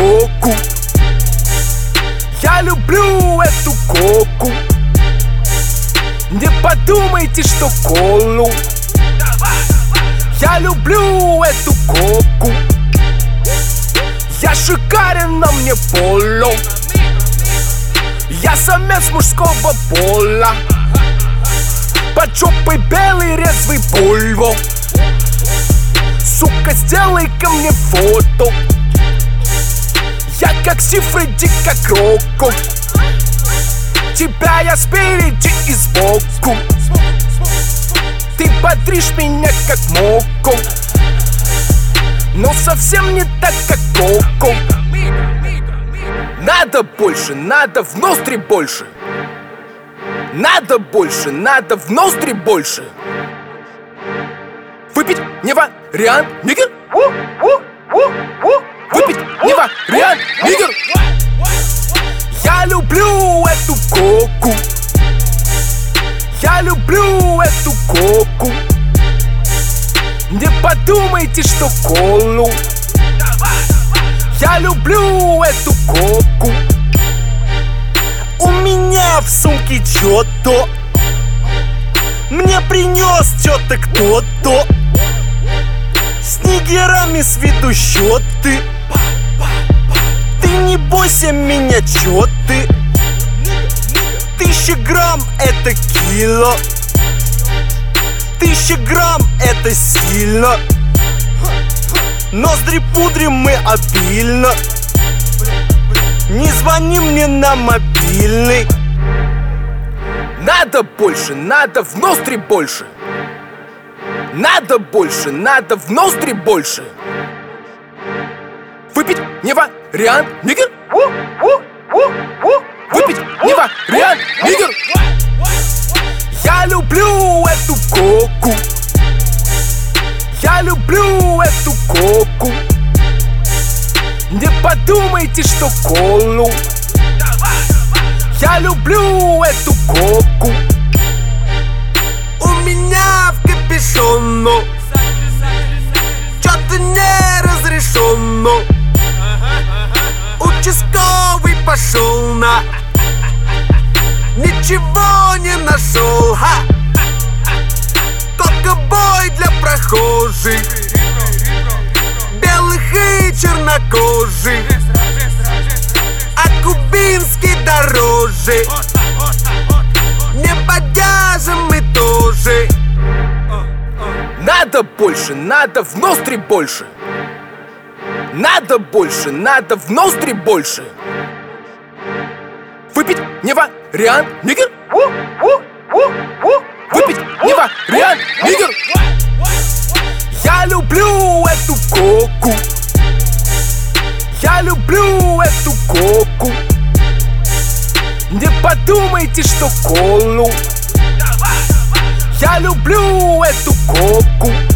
коку. Я люблю эту коку. Не подумайте, что колу. Я люблю эту коку. Я шикарен, на мне поло. Я самец мужского пола. Под жопой белый резвый Вольво. Сука, сделай ко мне фото. Я как Сифриди, как Рокко. Тебя я спереди и сбоку. Ты бодришь меня как Моко, но совсем не так, как Коко. Надо больше, надо в ноздри больше. Надо больше, надо в ноздри больше. Выпить не вариант, нигер. Выпить не вариант, нигер. Я люблю эту коку. Я люблю эту коку. Не подумайте, что колу. Я люблю эту коку. У меня в сумке чё-то мне принес чё-то кто-то. С нигерами сведу счеты. Ты не бойся меня, чё ты? 1000 грамм это кило. 1000 грамм это сильно. Ноздри пудрим мы обильно. Не звони мне на мобильный. Надо больше, надо в ноздри больше. Надо больше, надо в ноздри больше. Выпить не вариант, нигер. Выпить не вариант, нигер. Я люблю эту коку. Я люблю эту коку. Не подумайте, что колу. Я люблю эту коку. У меня в капюшону чё-то не разрешено. Участковый пошел на. Ничего не нашел, ха. Только бой для прохожих, белых и чернокожих. А кубинский дороже. Не бодяжим мы тоже. Надо больше, надо в ноздри больше. Надо больше, надо в ноздри больше. Выпить не вариант, нигер. Выпить не вариант, нигер. Я люблю эту коку. Я люблю эту коку. Не подумайте, что колу. Я люблю эту коку.